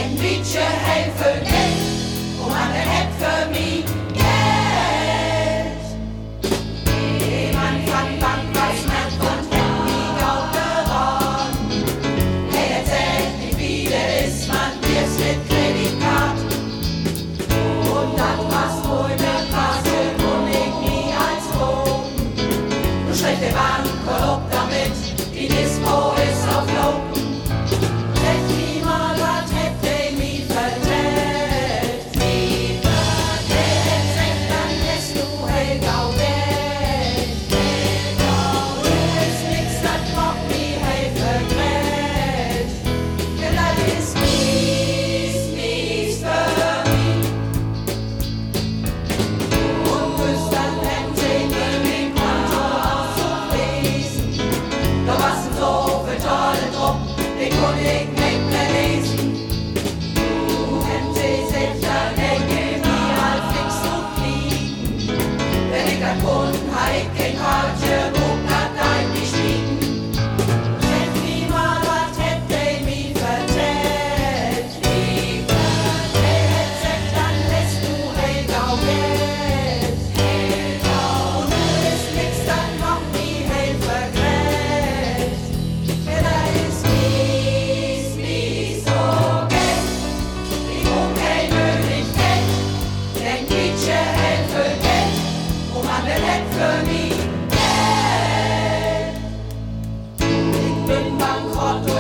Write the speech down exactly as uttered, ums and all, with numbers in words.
Liedje helfen Geld, um an der Head für mich Geld. Jemand von Bank was merkt und hängt mich auf der Wand. Hey, erzählt nicht, wie der ist, man wir's mit Kreditkarte. Und dann passt wohl der Kasse und ich nie als Bogen. Du schlägt der Bank korrupt damit, die Dispo ist auf Low. Für mich Geld. Ich bin bankrott.